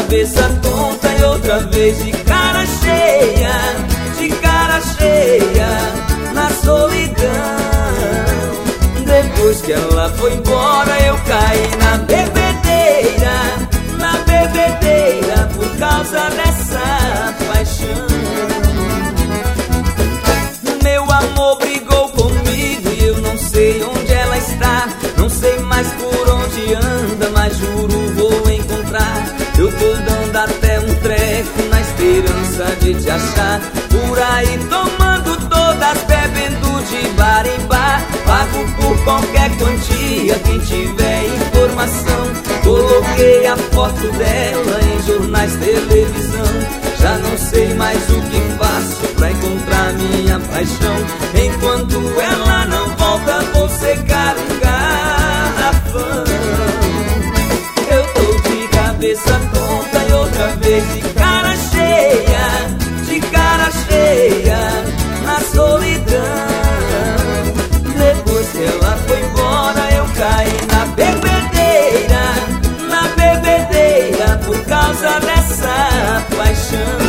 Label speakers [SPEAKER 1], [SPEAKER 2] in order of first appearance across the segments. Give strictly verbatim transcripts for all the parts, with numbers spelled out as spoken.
[SPEAKER 1] cabeça tonta e outra vez de cara cheia, de cara cheia, na solidão. Depois que ela foi embora eu caí na bebedeira, na bebedeira, por causa dessa paixão. Meu amor brigou comigo e eu não sei onde ela está. Não sei mais por onde anda, mas juro vou encontrar. Eu tô dando até um treco na esperança de te achar. Por aí tomando todas, bebendo de bar em bar. Pago por qualquer quantia, quem tiver informação. Coloquei a foto dela em jornais, televisão. Já não sei mais o que faço pra encontrar minha paixão. Enquanto ela não volta, vou secar um garrafão. Eu tô de cabeça tonta e outra vez de cara cheia, de cara cheia, na solidão. Depois que ela foi embora eu caí na bebedeira, na bebedeira, por causa dessa paixão.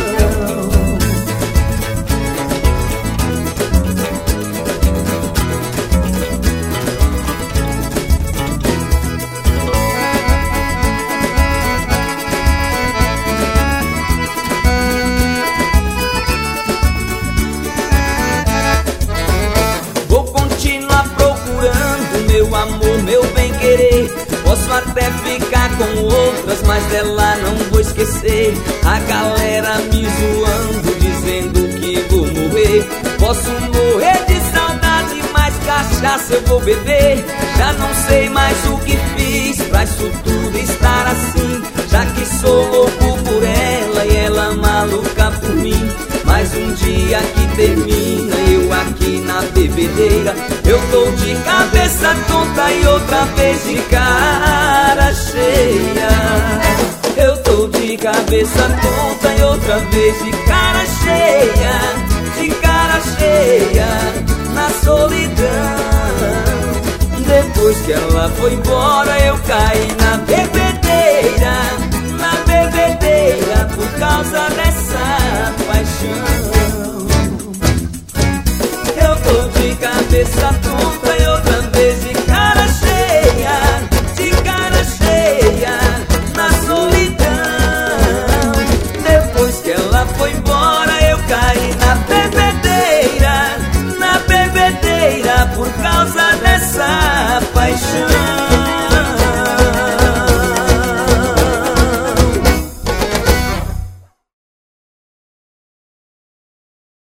[SPEAKER 1] Meu amor, meu bem-querer, posso até ficar com outras, mas dela não vou esquecer. A galera me zoando, dizendo que vou morrer. Posso morrer de saudade, mas cachaça eu vou beber. Já não sei mais o que fiz pra isso tudo estar assim. Já que sou louco por ela e ela maluca por mim. Mais um dia que termina, eu aqui na bebedeira. Eu tô de cabeça tonta e outra vez de cara cheia. Eu tô de cabeça tonta e outra vez de cara cheia, de cara cheia, na solidão. Depois que ela foi embora eu caí na bebedeira, na bebedeira, por causa dessa paixão. Eu tô de cabeça tonta